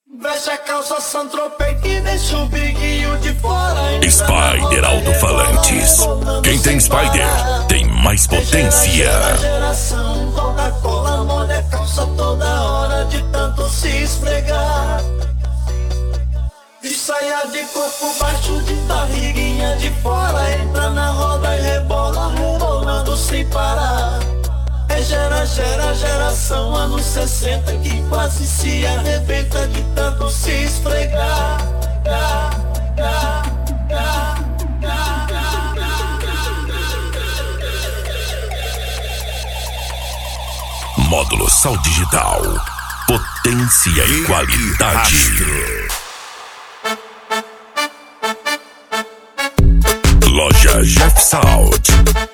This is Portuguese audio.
Veste a calça Santropei que deixa o biguinho de fora. Spider Alto-Falantes. Quem tem Spider tem mais potência. Geração Coca-Cola molha a calça toda hora de tanto se esfregar. De saia de corpo baixo, de barriguinha de fora. Entra na roda e rebola, rebolando sem parar. Geração anos 60 que quase se arrebenta de tanto se esfregar. Módulo Sal Digital. Potência e qualidade. Loja Jeff Salt.